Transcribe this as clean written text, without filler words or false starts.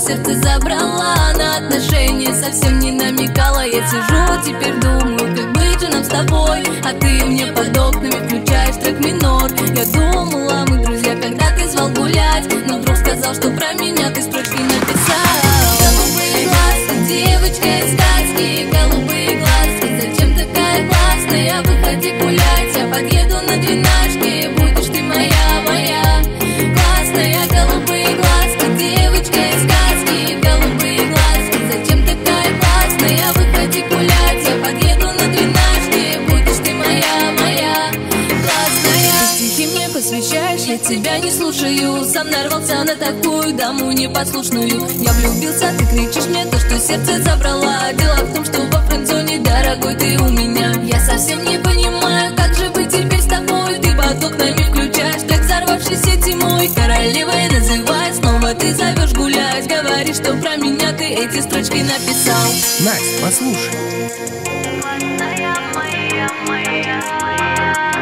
сердце забрала. На отношения совсем не намекала. Я сижу, теперь думаю, как быть же нам с тобой. А ты мне под окнами включаешь трек минор. Я думала, мы друзья, когда ты звал гулять, но вдруг сказал, что про меня ты строчки написал. Голубые глазки, девочка из сказки. Голубые глазки, зачем такая классная? Выходи гулять, я подъеду на двенашке. Будешь ты моя, моя классная. Голубые глазки, девочка из сказки. Голубые глазки, зачем такая классная? Выходи гулять, я подъеду на двенашке. Будешь ты моя, моя классная. Ты стихи мне посвящаешь, я тебя не слушаю. Сам нарвался на такую даму непослушную. Я влюбился, ты кричишь мне то, что сердце забрала. Дело в том, что во френдзоне, дорогой, ты у меня. Я совсем не понимаю, как же быть теперь с тобой. Ты под окнами включаешь трек взорвавшийся зимой. Королевой называй, снова ты зовешь гулять. Говоришь, что про меня ты эти строчки написал. Настя, послушай. Классная моя, моя.